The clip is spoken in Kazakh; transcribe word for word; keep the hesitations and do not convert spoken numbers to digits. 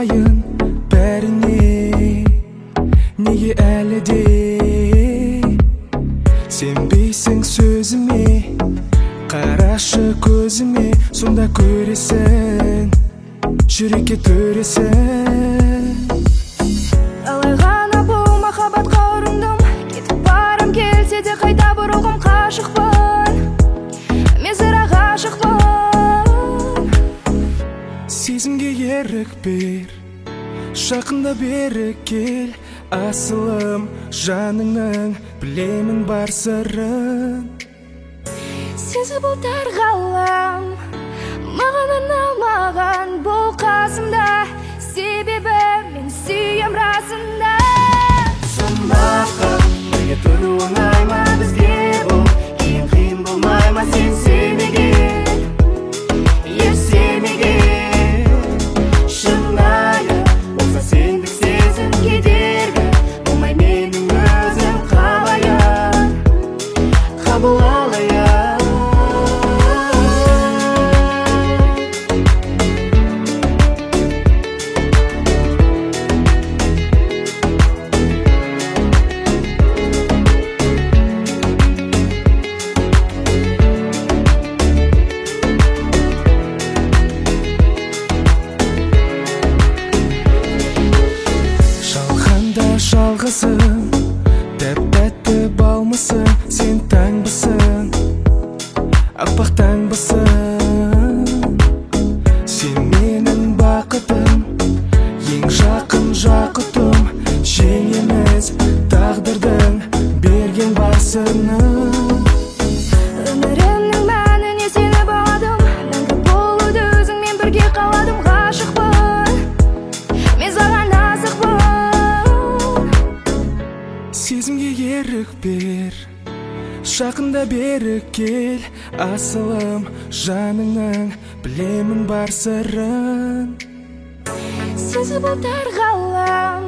сыйлайын бәріне, неге әлі де сенбейсің сөзіме? Қарашы көзіме, сонда көресің, жүрекке төресің. Алай ғана бұл махаббатқа ұрындым, кетіп барам келсе де қайта бұрылғым қашықпын, мен сірә ғашықпын. Сезімге ерік бер, жақында бері кел, асылым жаныңның, білемін бар сырын. Сезі бұлтар ғалам, маған арналмаған бұл қасымда, себебі мен сүйем расында. Сымаққа бірге тұру оңай ма бізге бұл, кейін қиын болмай ма сен sevмеген, ерсемеген? Шынайы болса сендік сезім кедергі, болмай менің өзім қалайын, қабыл алайын. Жалғызым, тәп-тәтті балмысың, сен таңбысың, аппақ таңбысың. Сен менің бақытым, ең жақын жақұтым, жеңеміз тағдырдың берген басының. Өмірімнің мәніне сені бағадым, мәңгі болуды өзіңмен бірге қаладым. Ғашықпын, мен саған асықпын. Сезімге ерік бер, жақында бері кел, асылым жаныңның, білемін бар сырын. Сезі бұлтар ғалам,